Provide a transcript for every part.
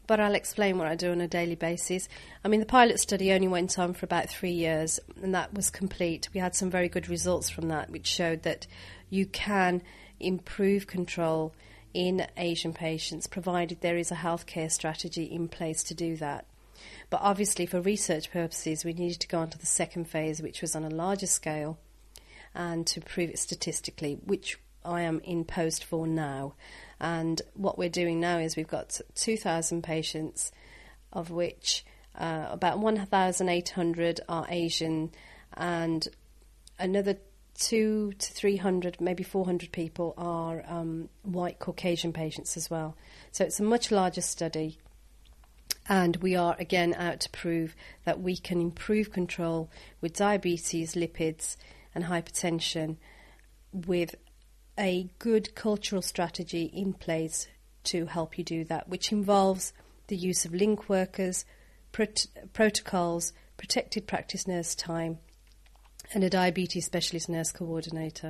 but I'll explain what I do on a daily basis. I mean, the pilot study only went on for about 3 years, and that was complete. We had some very good results from that, which showed that you can improve control in Asian patients, provided there is a healthcare strategy in place to do that. But obviously, for research purposes, we needed to go on to the second phase, which was on a larger scale, and to prove it statistically, which I am in post for now. And what we're doing now is we've got 2,000 patients, of which about 1,800 are Asian, and another 200 to 300, maybe 400 people are white Caucasian patients as well. So it's a much larger study. And we are, again, out to prove that we can improve control with diabetes, lipids and hypertension with a good cultural strategy in place to help you do that, which involves the use of link workers, protocols, protected practice nurse time, and a diabetes specialist nurse coordinator.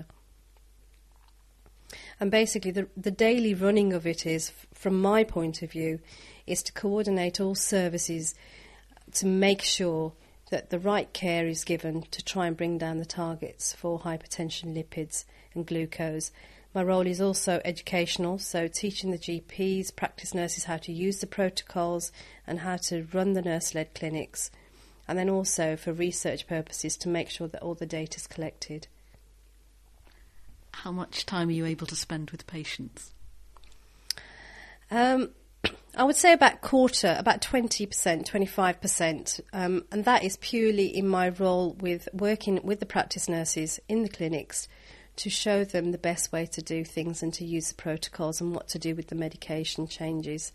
And basically the daily running of it is, from my point of view, is to coordinate all services to make sure that the right care is given to try and bring down the targets for hypertension, lipids and glucose. My role is also educational, so teaching the GPs, practice nurses how to use the protocols and how to run the nurse-led clinics, and then also for research purposes to make sure that all the data is collected. How much time are you able to spend with patients? I would say about 20%, 25%, and that is purely in my role with working with the practice nurses in the clinics to show them the best way to do things and to use the protocols and what to do with the medication changes.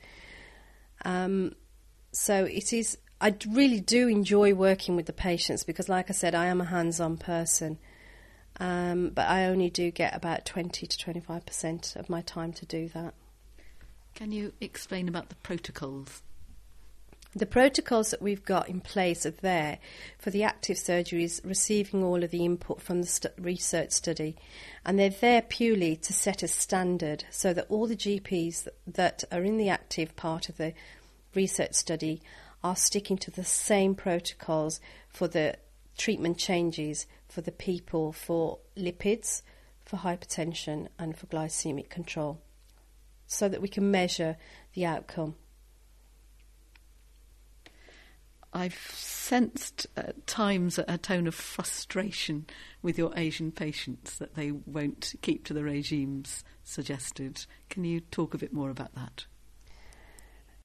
So it is. I really do enjoy working with the patients because, like I said, I am a hands-on person, but I only do get about 20 to 25% of my time to do that. Can you explain about the protocols? The protocols that we've got in place are there for the active surgeries receiving all of the input from the research study, and they're there purely to set a standard so that all the GPs that are in the active part of the research study are sticking to the same protocols for the treatment changes for the people for lipids, for hypertension and for glycemic control, so that we can measure the outcome. I've sensed at times a tone of frustration with your Asian patients that they won't keep to the regimes suggested. Can you talk a bit more about that?